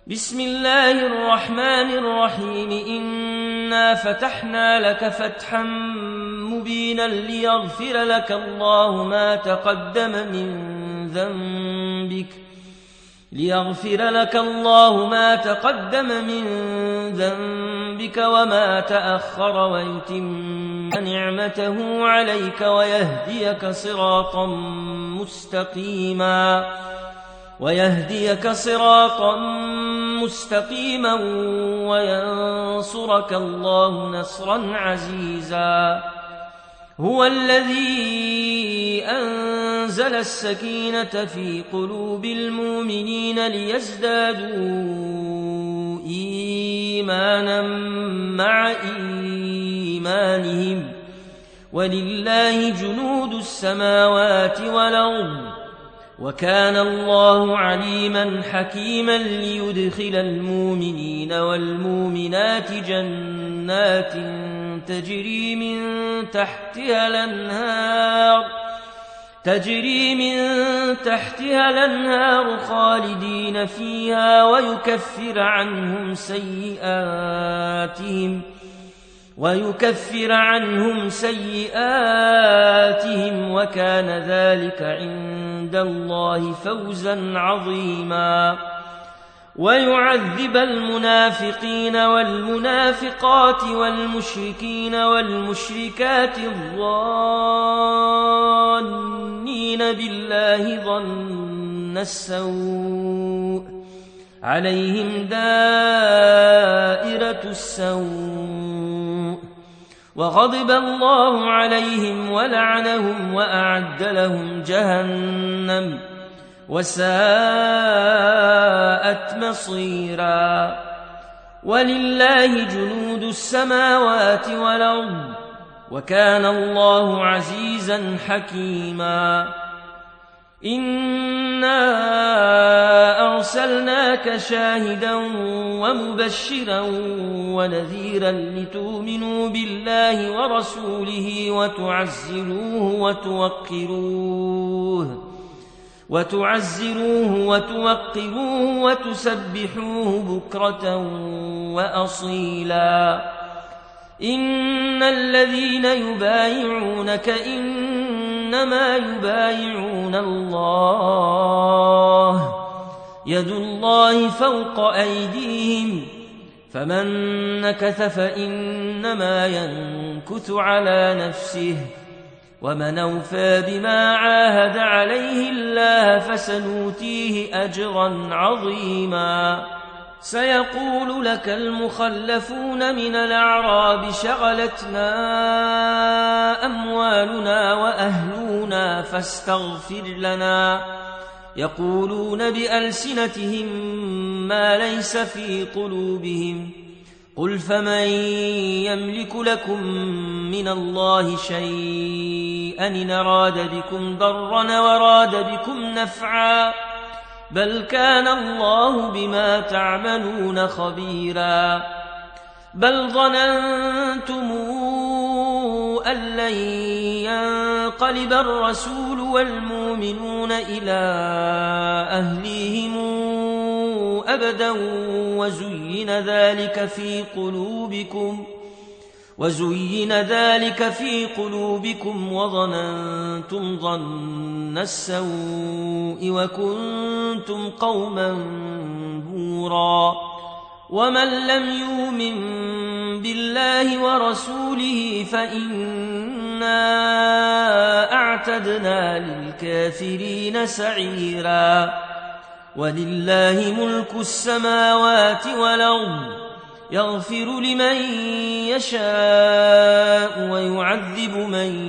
بسم الله الرحمن الرحيم. إنا فتحنا لك فتحا مبينا ليغفر لك الله ما تقدم من ذنبك وما تأخر ويتم نعمته عليك ويهديك صراطا مستقيما وينصرك الله نصرا عزيزا. هو الذي أنزل السكينة في قلوب المؤمنين ليزدادوا إيمانا مع إيمانهم ولله جنود السماوات والأرض وكان الله عليما حكيما. ليدخل المؤمنين والمؤمنات جنات تجري من تحتها الأنهار خالدين فيها ويكفر عنهم سيئاتهم وكان ذلك عند الله فوزا عظيما. ويعذب المنافقين والمنافقات والمشركين والمشركات الظانين بالله ظن السوء عليهم دائرة السوء وغضب الله عليهم ولعنهم وأعد لهم جهنم وساءت مصيرا. ولله جنود السماوات والأرض وكان الله عزيزا حكيما. إنا أرسلناك شاهدا ومبشرا ونذيرا لتؤمنوا بالله ورسوله وتعزروه وتوقروه وتسبحوه بكرة وأصيلا. إن الذين يبايعونك إنما يبايعون الله يد الله فوق أيديهم فمن نكث فإنما ينكث على نفسه ومن أوفى بما عاهد عليه الله فسنؤتيه أجرا عظيما. سيقول لك المخلفون من الأعراب شغلتنا أموالنا وأهلنا فاستغفر لنا. يقولون بألسنتهم ما ليس في قلوبهم قل فمن يملك لكم من الله شيئا إن أراد بكم ضرا وراد بكم نفعا بل كان الله بما تعملون خبيرا. بل ظننتم أن لن ينقلب الرسول والمؤمنون إلى أهليهم أبدا وزين ذلك في قلوبكم وظننتم ظن السوء وكنتم قوما بورا. ومن لم يؤمن بالله ورسوله فإنا أعتدنا للكافرين سعيرا. ولله ملك السماوات والأرض يغفر لمن يشاء ويعذب من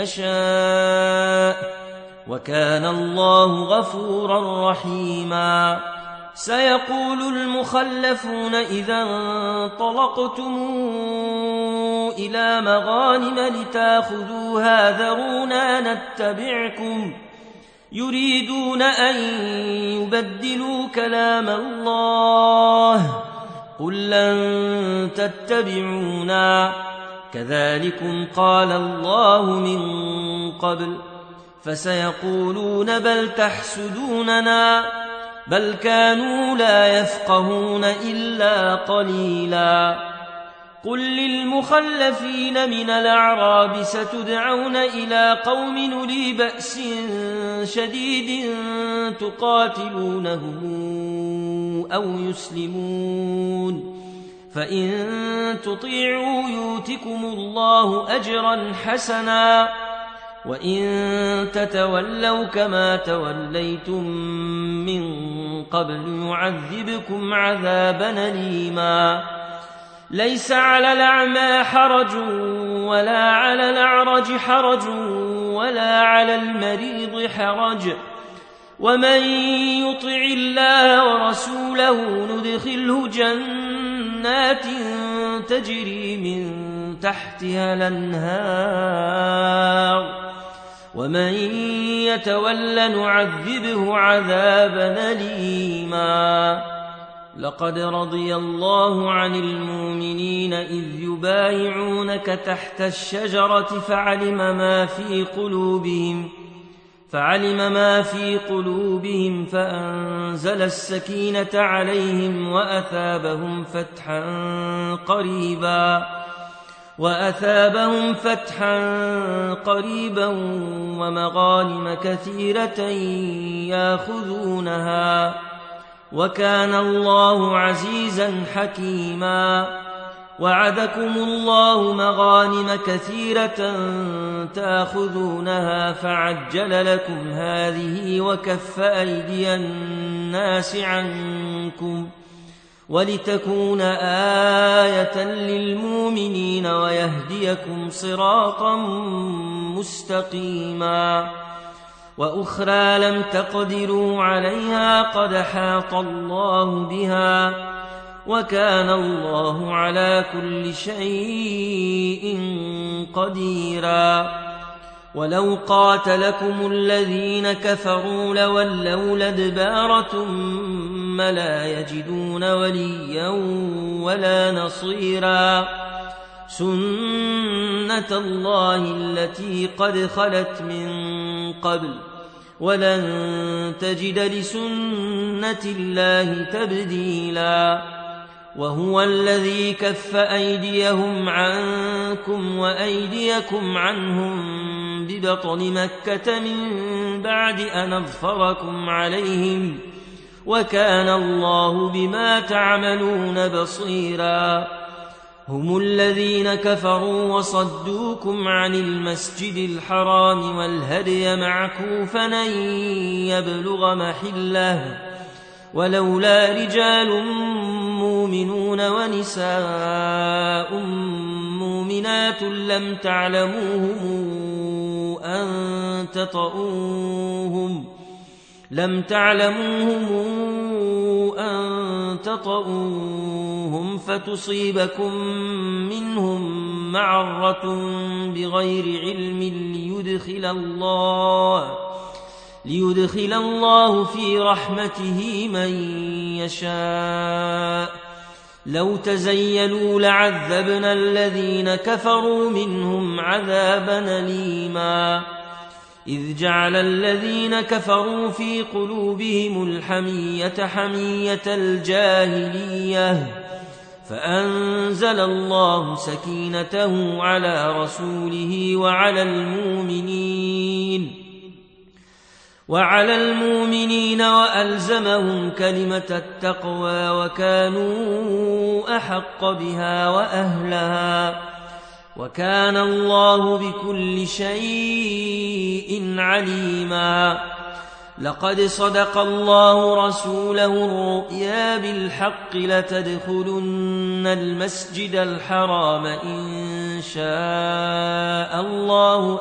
يشاء وكان الله غفورا رحيما. سيقول المخلفون إذا انطلقتم إلى مغانم لتاخذوها ذرونا نتبعكم يريدون أن يبدلوا كلام الله قل لن تتبعونا كذلكم قال الله من قبل فسيقولون بل تحسدوننا بل كانوا لا يفقهون إلا قليلا. قل للمخلفين من الأعراب ستدعون إلى قوم أولي بأس شديد تقاتلونهم أو يسلمون، فإن تطيعوا يؤتكم الله أجرا حسنا، وإن تتولوا كما توليتم من قبل يعذبكم عذابا أليما. ليس على الأعمى حرج ولا على الأعرج حرج ولا على المريض حرج، ومن يطع الله ورسوله ندخله جنات تجري من تحتها الأنهار، ومن يتول نعذبه عذابا أليما. لقد رضي الله عن المؤمنين إذ يبايعونك تحت الشجرة فعلم ما في قلوبهم فأنزل السكينة عليهم وأثابهم فتحا قريبا ومغانم كثيرة ياخذونها، وكان الله عزيزا حكيما. وعدكم الله مغانم كثيرة تاخذونها فعجل لكم هذه وكف أيدي الناس عنكم ولتكون آية للمؤمنين ويهديكم صراطا مستقيما. وأخرى لم تقدروا عليها قد حاط الله بها، وكان الله على كل شيء قديرا. ولو قاتلكم الذين كفروا لولوا الأدبار ثم لا يجدون وليا ولا نصيرا. سنة الله التي قد خلت من قبل ولن تجد لسنة الله تبديلا. وهو الذي كف أيديهم عنكم وأيديكم عنهم ببطن مكة من بعد أن أظفركم عليهم، وكان الله بما تعملون بصيرا. هم الذين كفروا وصدوكم عن المسجد الحرام والهدي معكوفا أن يبلغ محله، ولولا رجال مؤمنون ونساء مؤمنات لم تعلموهم أن تطؤوهم فتصيبكم منهم معرة بغير علم ليدخل الله في رحمته من يشاء. لو تزيلوا لعذبنا الذين كفروا منهم عذابا أليما. إذ جعل الذين كفروا في قلوبهم الحمية حمية الجاهلية، فأنزل الله سكينته على رسوله وعلى المؤمنين وألزمهم كلمة التقوى وكانوا أحق بها وأهلها، وكان الله بكل شيء عليما. لقد صدق الله رسوله الرؤيا بالحق لتدخلن المسجد الحرام إن شاء الله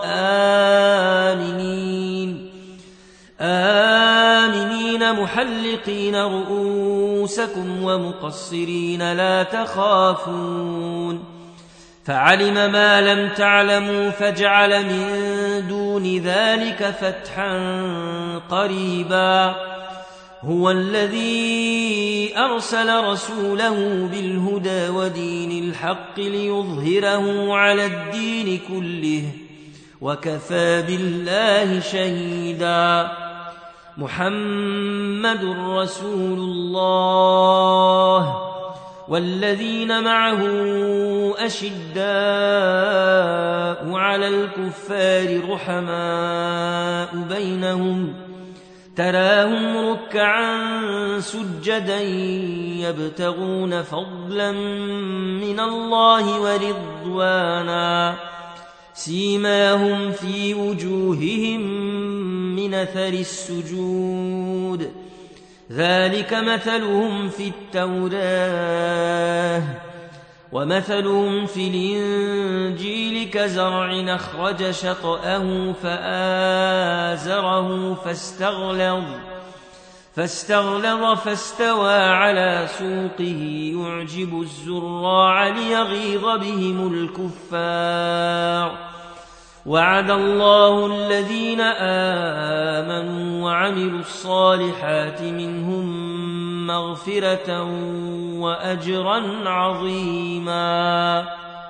آمنين محلقين رؤوسكم ومقصرين لا تخافون، فعلم ما لم تعلموا فجعل من دون ذلك فتحا قريبا. هو الذي أرسل رسوله بالهدى ودين الحق ليظهره على الدين كله وكفى بالله شهيدا. محمد رسول الله والذين معه أشداء على الكفار رحماء بينهم تراهم ركعا سجدا يبتغون فضلا من الله ورضوانا سيماهم في وجوههم من أثر السجود ذلك مثلهم في التوراة ومثلهم في الإنجيل كزرع أخرج شطأه فآزره فاستغلظ فاستوى على سوقه يعجب الزراع ليغيظ بهم الكفار وعد الله الذين آمنوا وعملوا الصالحات منهم مغفرة وأجرا عظيما